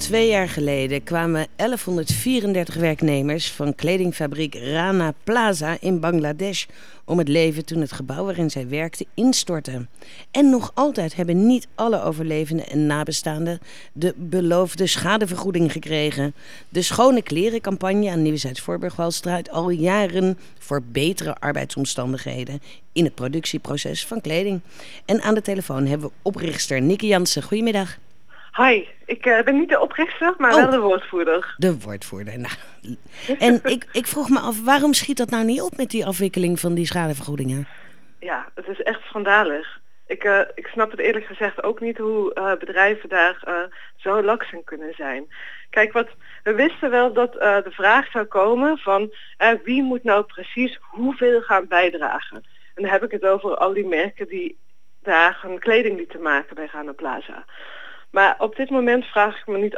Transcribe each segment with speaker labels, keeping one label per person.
Speaker 1: 2 jaar geleden kwamen 1134 werknemers van kledingfabriek Rana Plaza in Bangladesh om het leven toen het gebouw waarin zij werkten instortte. En nog altijd hebben niet alle overlevenden en nabestaanden de beloofde schadevergoeding gekregen. De Schone Klerencampagne aan Nieuwe-Zuid-Voorburgwal strijdt al jaren voor betere arbeidsomstandigheden in het productieproces van kleding. En aan de telefoon hebben we oprichter Nicky Jansen. Goedemiddag.
Speaker 2: Hi, ik ben niet de oprichter, maar wel de woordvoerder.
Speaker 1: De woordvoerder, nou. En ik vroeg me af, waarom schiet dat nou niet op met die afwikkeling van die schadevergoedingen?
Speaker 2: Ja, het is echt schandalig. Ik snap het eerlijk gezegd ook niet hoe bedrijven daar zo laks in kunnen zijn. Kijk, we wisten wel dat de vraag zou komen van wie moet nou precies hoeveel gaan bijdragen. En dan heb ik het over al die merken die daar hun kleding lieten maken bij Rana Plaza. Maar op dit moment vraag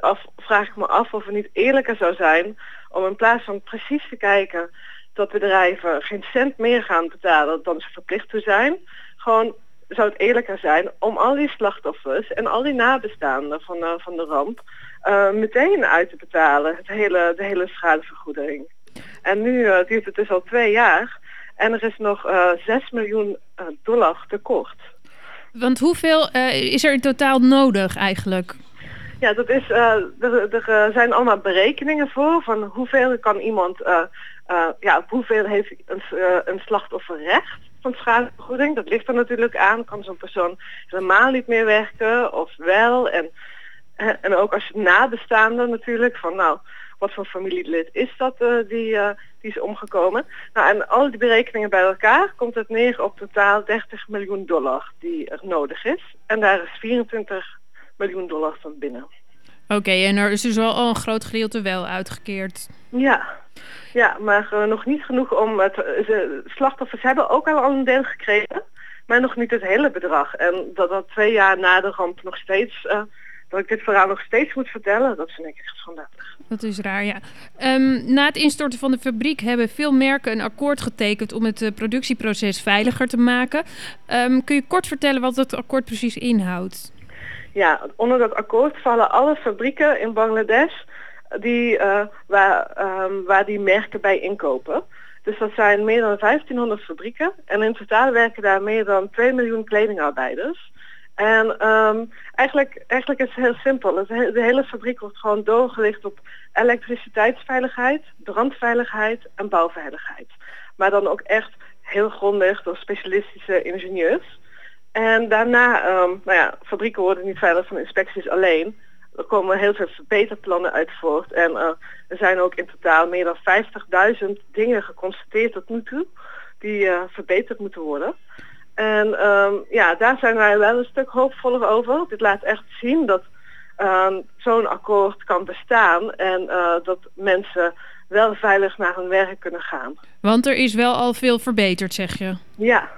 Speaker 2: ik me af of het niet eerlijker zou zijn om in plaats van precies te kijken dat bedrijven geen cent meer gaan betalen dan ze verplicht toe zijn, gewoon zou het eerlijker zijn om al die slachtoffers en al die nabestaanden van de ramp meteen uit te betalen, de hele schadevergoeding. En nu duurt het dus al 2 jaar en er is nog $6 miljoen tekort.
Speaker 3: Want hoeveel is er in totaal nodig eigenlijk?
Speaker 2: Ja, dat is, er zijn allemaal berekeningen voor van hoeveel kan iemand, hoeveel heeft een slachtoffer recht van schadevergoeding. Dat ligt er natuurlijk aan, kan zo'n persoon helemaal niet meer werken of wel. En ook als nabestaande natuurlijk, van nou, wat voor familielid is dat die is omgekomen. Nou, en al die berekeningen bij elkaar komt het neer op totaal $30 miljoen die er nodig is. En daar is $24 miljoen van binnen.
Speaker 3: Oké, en er is dus al een groot gedeelte wel uitgekeerd.
Speaker 2: Ja, maar nog niet genoeg om slachtoffers hebben ook al een deel gekregen, maar nog niet het hele bedrag. En dat 2 jaar na de ramp nog steeds, dat ik dit verhaal nog steeds moet vertellen, dat vind ik echt schandalig.
Speaker 3: Dat is raar, ja. Na het instorten van de fabriek hebben veel merken een akkoord getekend om het productieproces veiliger te maken. Kun je kort vertellen wat dat akkoord precies inhoudt?
Speaker 2: Ja, onder dat akkoord vallen alle fabrieken in Bangladesh waar die merken bij inkopen. Dus dat zijn meer dan 1500 fabrieken en in totaal werken daar meer dan 2 miljoen kledingarbeiders. En eigenlijk is het heel simpel. De hele fabriek wordt gewoon doorgelicht op elektriciteitsveiligheid, brandveiligheid en bouwveiligheid. Maar dan ook echt heel grondig door specialistische ingenieurs. En daarna, fabrieken worden niet veilig van inspecties alleen. Er komen heel veel verbeterplannen uit voort. En er zijn ook in totaal meer dan 50.000 dingen geconstateerd tot nu toe die verbeterd moeten worden. En daar zijn wij wel een stuk hoopvoller over. Dit laat echt zien dat zo'n akkoord kan bestaan en dat mensen wel veilig naar hun werk kunnen gaan.
Speaker 3: Want er is wel al veel verbeterd, zeg je?
Speaker 2: Ja.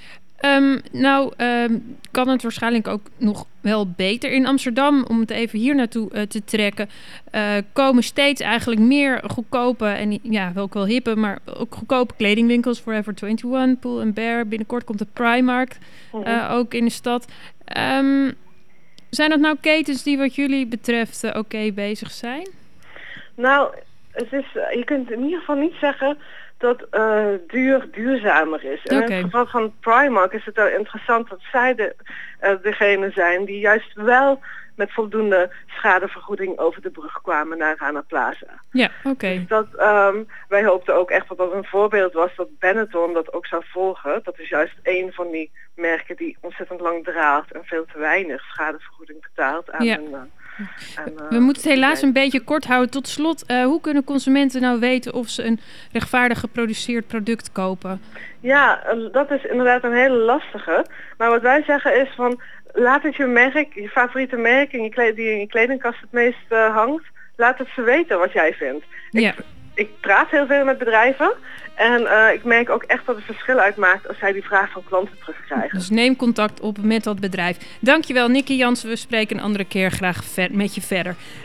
Speaker 3: Kan het waarschijnlijk ook nog wel beter. In Amsterdam, om het even hier naartoe te trekken, komen steeds eigenlijk meer goedkope en wel hippe, maar ook goedkope kledingwinkels. Forever 21, Pull & Bear. Binnenkort komt de Primark ook in de stad. Zijn dat nou ketens die wat jullie betreft oké bezig zijn? Nou,
Speaker 2: je kunt in ieder geval niet zeggen dat duurzamer is. En in het geval van Primark is het wel interessant dat zij degene zijn die juist wel met voldoende schadevergoeding over de brug kwamen naar Rana Plaza.
Speaker 3: Ja, oké.
Speaker 2: Dus wij hoopten ook echt dat dat een voorbeeld was dat Benetton dat ook zou volgen. Dat is juist een van die merken die ontzettend lang draagt en veel te weinig schadevergoeding betaalt aan hun.
Speaker 3: We moeten het helaas een beetje kort houden. Tot slot, hoe kunnen consumenten nou weten of ze een rechtvaardig geproduceerd product kopen?
Speaker 2: Ja, dat is inderdaad een hele lastige. Maar wat wij zeggen is van, laat het je merk, je favoriete merk die in je kledingkast het meest hangt, laat het ze weten wat jij vindt.
Speaker 3: Ja.
Speaker 2: Ik praat heel veel met bedrijven en ik merk ook echt dat het verschil uitmaakt als zij die vraag van klanten terugkrijgen.
Speaker 3: Dus neem contact op met dat bedrijf. Dankjewel, Nicky Jansen. We spreken een andere keer graag met je verder.